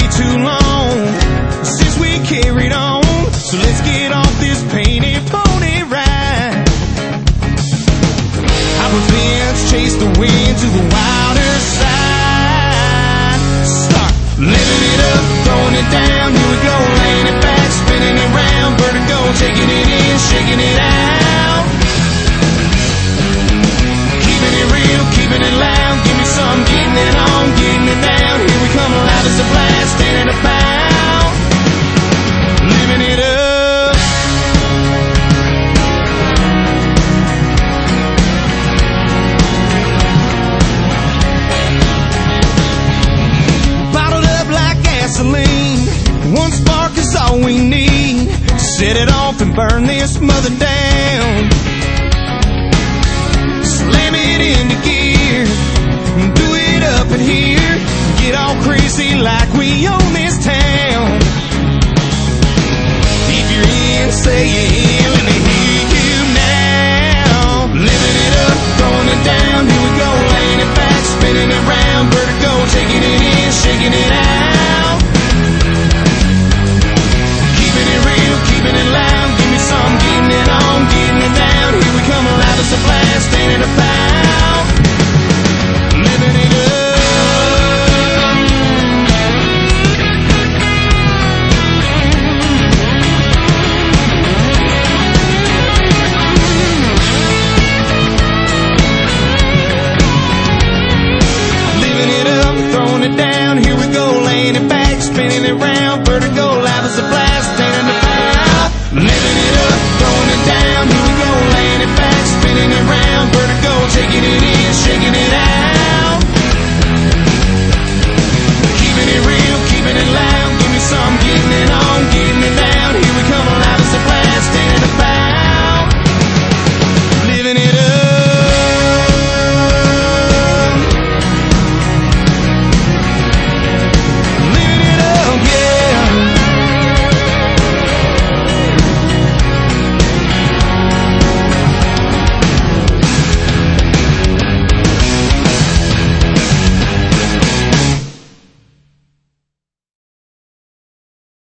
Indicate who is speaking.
Speaker 1: too long since we carried on. So let's get off this painted pony ride. Our fence chase the wind to the wilder side. Start living it up, throwing it down. Here we go, laying it back, spinning it round. Vertigo, taking it in, shaking it out. Keeping it real, keeping it loud. Give me some, getting it on, getting it down. Here we come, loud as a blast, standing about. Living it up. Bottled up like gasoline. One spark is all we need to set it off and burn this mother down. Slam it into gear, do it up in here. Get all crazy like we own this town. If you're in, say you're in, let me hear you now. Living it up, throwing it down. Here we go, laying it back, spinning it round. Vertigo, taking it in, shaking it out. Keeping it real, keeping it loud. Give me some, getting it on, getting it down. Here we come, loud as a blast, standing about. Living it up. Living it up, throwing it down. Here we go, laying it back, spinning it round. Vertigo, loud as a blast, standing about. Living it up, throwing it down. Here we